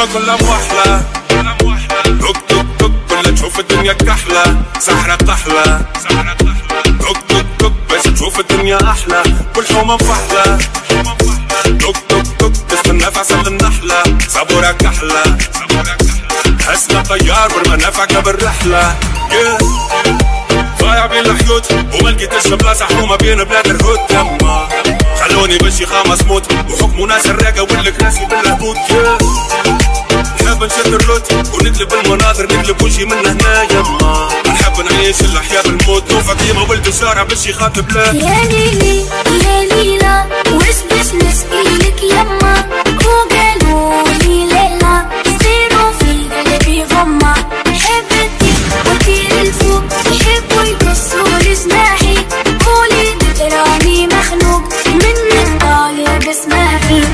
هما كلها موحلة توك توك توك كلها تشوف الدنيا كحلة سحرة طحلة توك توك توك باش تشوف الدنيا أحلى كل حومة مفحلة توك توك توك تستنى في عسل النحلة صبورة كحلة حسنا طيار بالمنافع بالرحلة ضايع بين الحيوت وما لقيتش بلاصة حومة بين بلاد الهود يما خلوني بشي خامس موت وحكموا ناس الراقة والكراسي بالهبوط نحب نشد الروت ونقلب المناظر نقلب وشي من هنا يما نحب نعيش الأحياء بالموت نوفى ديما ولد الشارع بشي خاطب لا يا ليلي يا ليلى وش باش نسقيلك يما وقالولي ليلى يصيروا في قلبي غمة حبتي وطير الفوق يحبوا يكسروا جناحي قولي تراني مخنوق منك طالب اسمعي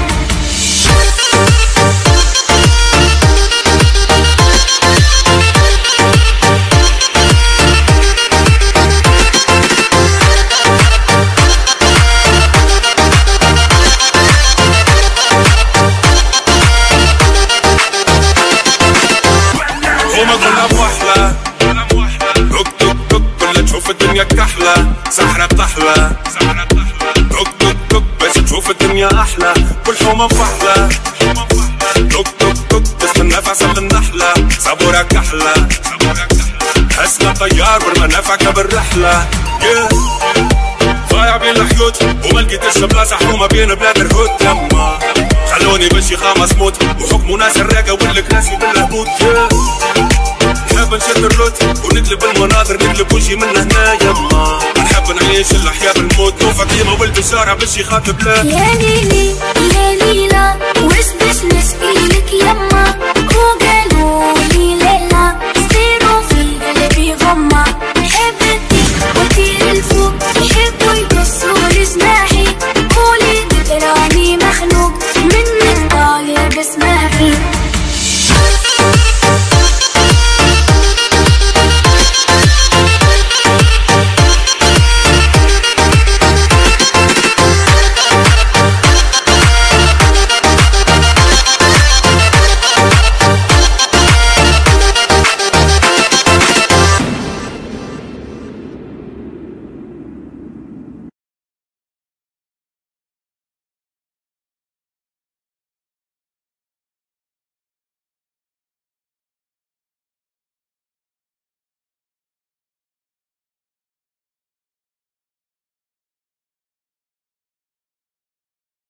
الدنيا كحلة سحرة طحلة توك توك توك باش تشوف الدنيا أحلى كل حومة مفحلة توك توك توك تستنى في عسل النحلة صبورة كحلة حسنا طيار بالمنافع بالرحلة ضايع بين الحيوت وما لقيتش بلاصة حومة بين بلاد الهود يما خلوني بشي خامس موت وحكموا ناس الراقة والكراسي بالهبوط نحب نشد الروت ونقلب المناظر نقلب وشي من هنا يما نحب نعيش الأحياء بالموت نوفى ديما ولد الشارع بشي خاطب لا يا ليلي